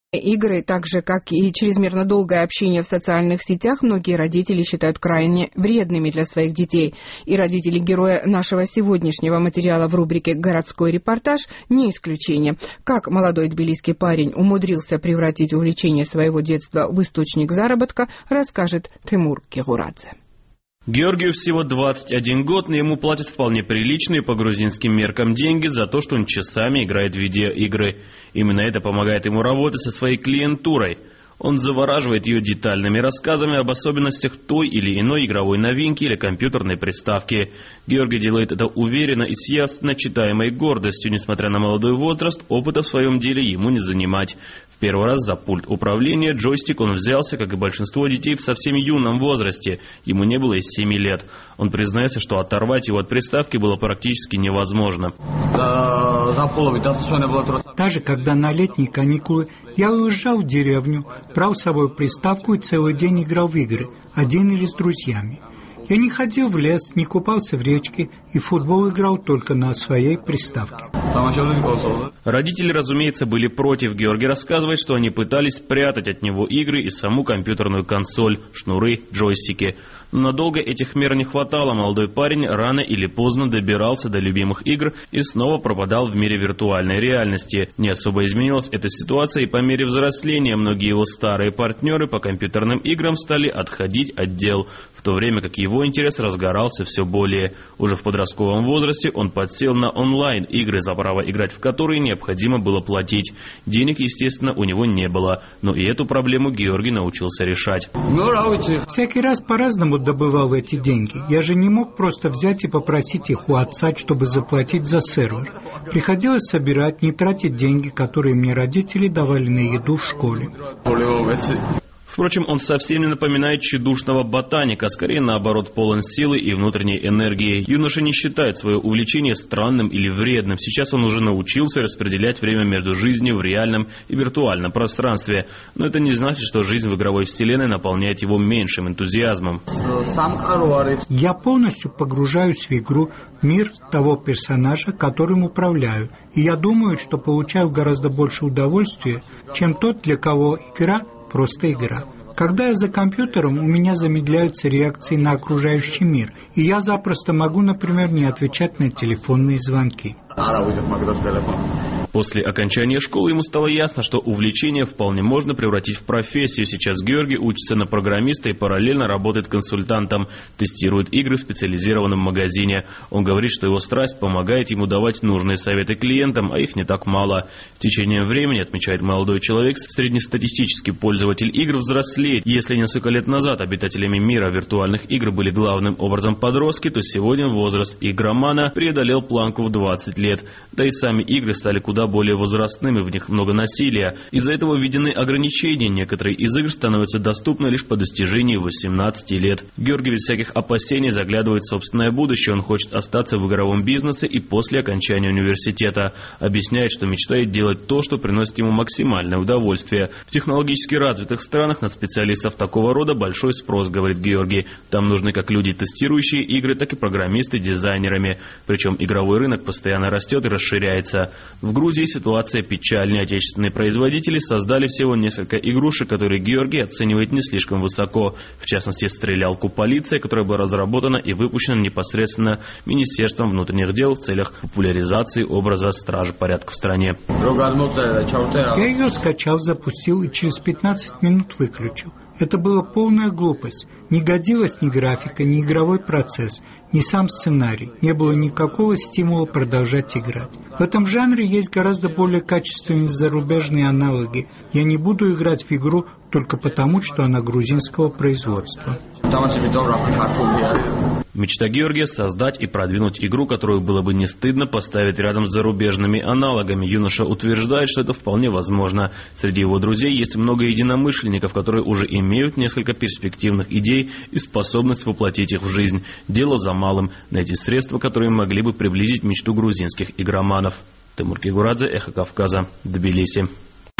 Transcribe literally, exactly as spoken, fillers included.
Игры, так же как и чрезмерно долгое общение в социальных сетях, многие родители считают крайне вредными для своих детей. И родители героя нашего сегодняшнего материала в рубрике «Городской репортаж» не исключение. Как молодой тбилисский парень умудрился превратить увлечение своего детства в источник заработка, расскажет Тимур Кегурадзе. Георгию всего двадцать один год, но ему платят вполне приличные по грузинским меркам деньги за то, что он часами играет в видеоигры. Именно это помогает ему работать со своей клиентурой. Он завораживает ее детальными рассказами об особенностях той или иной игровой новинки или компьютерной приставки. Георгий делает это уверенно и с ясно читаемой гордостью. Несмотря на молодой возраст, опыта в своем деле ему не занимать. В первый раз за пульт управления джойстик он взялся, как и большинство детей, в совсем юном возрасте. Ему не было и семи лет. Он признается, что оторвать его от приставки было практически невозможно. Даже когда на летние каникулы я уезжал в деревню, брал с собой приставку и целый день играл в игры, один или с друзьями. Я не ходил в лес, не купался в речке и в футбол играл только на своей приставке. Родители, разумеется, были против. Георгий рассказывает, что они пытались спрятать от него игры и саму компьютерную консоль, шнуры, джойстики. Но надолго этих мер не хватало. Молодой парень рано или поздно добирался до любимых игр и снова пропадал в мире виртуальной реальности. Не особо изменилась эта ситуация, и по мере взросления многие его старые партнеры по компьютерным играм стали отходить от дел, в то время как его интерес разгорался все более. Уже в подростковом возрасте он подсел на онлайн-игры, за право играть в которые необходимо было платить. Денег, естественно, у него не было, но и эту проблему Георгий научился решать. Всякий раз по-разному добывал эти деньги. Я же не мог просто взять и попросить их у отца, чтобы заплатить за сервер. Приходилось собирать, не тратить деньги, которые мне родители давали на еду в школе. Впрочем, он совсем не напоминает тщедушного ботаника, а скорее наоборот полон силы и внутренней энергии. Юноша не считает свое увлечение странным или вредным. Сейчас он уже научился распределять время между жизнью в реальном и виртуальном пространстве. Но это не значит, что жизнь в игровой вселенной наполняет его меньшим энтузиазмом. Я полностью погружаюсь в игру, в мир того персонажа, которым управляю. И я думаю, что получаю гораздо больше удовольствия, чем тот, для кого игра – просто игра. Когда я за компьютером, у меня замедляются реакции на окружающий мир, и я запросто могу, например, не отвечать на телефонные звонки. После окончания школы ему стало ясно, что увлечение вполне можно превратить в профессию. Сейчас Георгий учится на программиста и параллельно работает консультантом, тестирует игры в специализированном магазине. Он говорит, что его страсть помогает ему давать нужные советы клиентам, а их не так мало. С течением времени, отмечает молодой человек, среднестатистический пользователь игр взрослеет. Если несколько лет назад обитателями мира виртуальных игр были главным образом подростки, то сегодня возраст игромана преодолел планку в двадцать лет. Да и сами игры стали куда более возрастными, в них много насилия. Из-за этого введены ограничения. Некоторые из игр становятся доступны лишь по достижении восемнадцати лет. Георгий без всяких опасений заглядывает в собственное будущее. Он хочет остаться в игровом бизнесе и после окончания университета. Объясняет, что мечтает делать то, что приносит ему максимальное удовольствие. В технологически развитых странах на специалистов такого рода большой спрос, говорит Георгий. Там нужны как люди, тестирующие игры, так и программисты дизайнерами. Причем игровой рынок постоянно растет и расширяется. В Грузии В Грузии ситуация печальная. Отечественные производители создали всего несколько игрушек, которые Георгий оценивает не слишком высоко. В частности, стрелялку «Полиция», которая была разработана и выпущена непосредственно Министерством внутренних дел в целях популяризации образа стражи порядка в стране. Я ее скачал, запустил и через пятнадцать минут выключил. Это была полная глупость. Не годилась ни графика, ни игровой процесс, ни сам сценарий. Не было никакого стимула продолжать играть. В этом жанре есть гораздо более качественные зарубежные аналоги. Я не буду играть в игру только потому, что она грузинского производства. Мечта Георгия – создать и продвинуть игру, которую было бы не стыдно поставить рядом с зарубежными аналогами. Юноша утверждает, что это вполне возможно. Среди его друзей есть много единомышленников, которые уже имеют несколько перспективных идей и способность воплотить их в жизнь. Дело за малым – найти средства, которые могли бы приблизить мечту грузинских игроманов. Тимур Кегурадзе, Эхо Кавказа, Тбилиси.